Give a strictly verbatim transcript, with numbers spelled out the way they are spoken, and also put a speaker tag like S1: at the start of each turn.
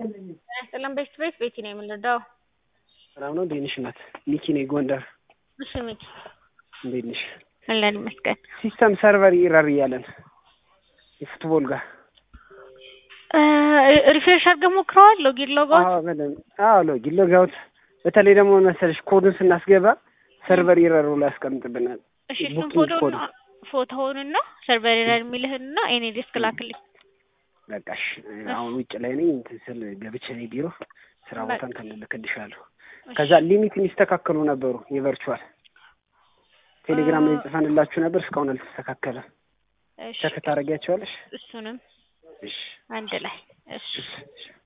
S1: ሰላም ቤት ቤት ቤት ነው የምንረዳው።
S2: ሰላም ነው እንዴት ነሽ እናት? ሚኪ ነኝ ጎንደር።
S1: እሺ ሚኪ
S2: እንዴት ነሽ?
S1: አለን ይመስገን።
S2: ሲስተም ሰርቨር ኢረር እያለን የፉትቦል ጋር
S1: ሪፍሬሽ አድርገህ ሞክረዋል? ሎጊን ሎጋውት?
S2: አዎ በደንብ አዎ ሎጊን ሎጋውት። በተለይ ደግሞ መሰለሽ ኮዱን ስናስገባ ሰርቨር ኢረር ብሎ ያስቀምጥብናል።
S1: እሺ እሱን ፎቶውን ፎቶውንና ሰርቨር ኢረር የሚልህንና እኔ ዲስክ ላክልኝ።
S2: በቃሽ አሁን ውጭ ላይ ነኝ እንትን ስል ገብቼ ነኝ ቢሮ ስራ ቦታ እንትን ልልክልሻለሁ። ከዛ ሊሚት የሚስተካከሉ ነበሩ የቨርቹዋል ቴሌግራም ላይ ጽፈንላችሁ ነበር እስካሁን አልተስተካከለም። እሺ ቸክ ታደርጊያቸዋለሽ?
S1: እሱንም
S2: እሺ
S1: አንድ ላይ እሺ